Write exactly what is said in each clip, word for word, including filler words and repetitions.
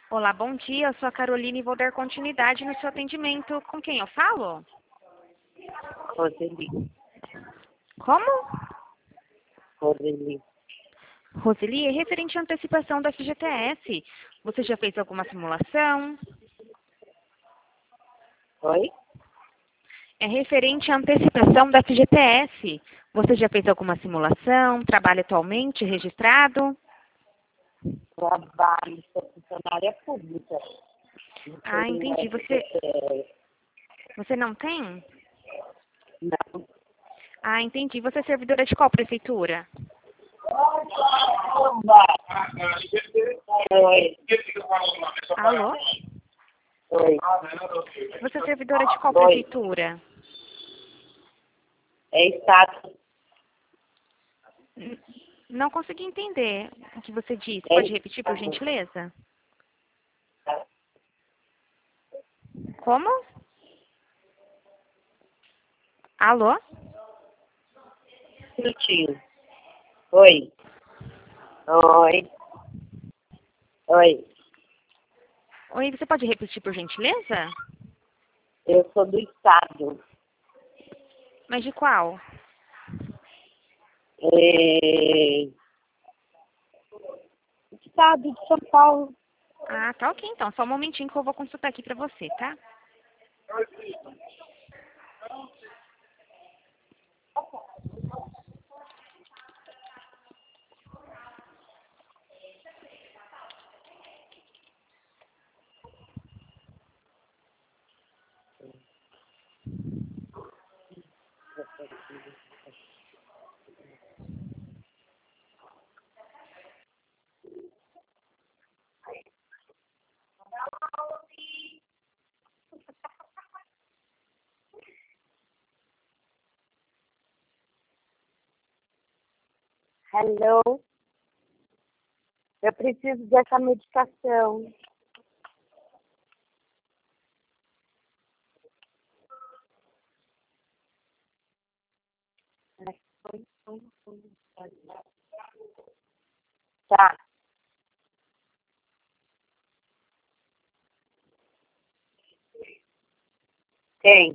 Olá, bom dia. Eu sou a Carolina e vou dar continuidade no seu atendimento. Com quem eu falo? Roseli. Como? Roseli. Roseli, é referente à antecipação da F G T S. Você já fez alguma simulação? Oi? É referente à antecipação da F G T S. Você já fez alguma simulação? Trabalha atualmente registrado? Trabalho, sou funcionária pública. Ah, entendi. Você, É, você não tem? não. Ah, entendi. Você é servidora de qual prefeitura? Oi. Alô? Oi. Você é servidora de qual Oi. prefeitura? É estado. N- Não consegui entender o que você disse. É Pode repetir, por estado. gentileza? Como? Alô? Minutinho. Oi. Oi. Oi. Oi, você pode repetir, por gentileza? Eu sou do estado. Mas de qual? É, estado de São Paulo. Ah, tá ok então. Só um momentinho que eu vou consultar aqui pra você, tá? Hello. Eu preciso dessa medicação. Tá. Tem.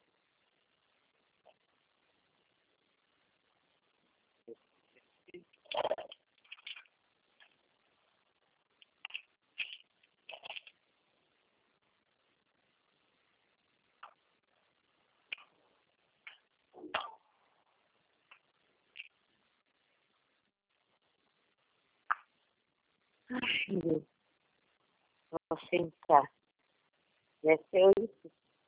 Ai, meu. Vou sentar. Deve ser isso.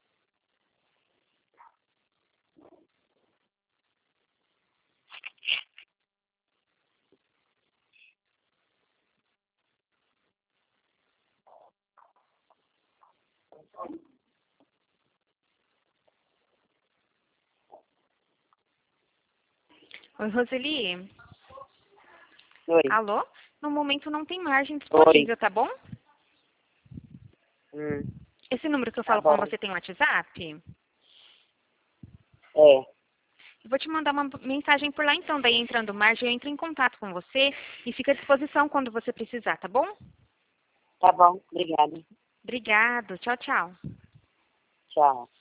Oi, Roseli? Oi. Alô? No momento não tem margem Oi. disponível, tá bom? Hum, Esse número que eu tá falo com bom. você tem WhatsApp? É. Eu vou te mandar uma mensagem por lá então. Daí entrando margem, eu entro em contato com você e fica à disposição quando você precisar, tá bom? Tá bom. Obrigada. Obrigado. Tchau, tchau. Tchau.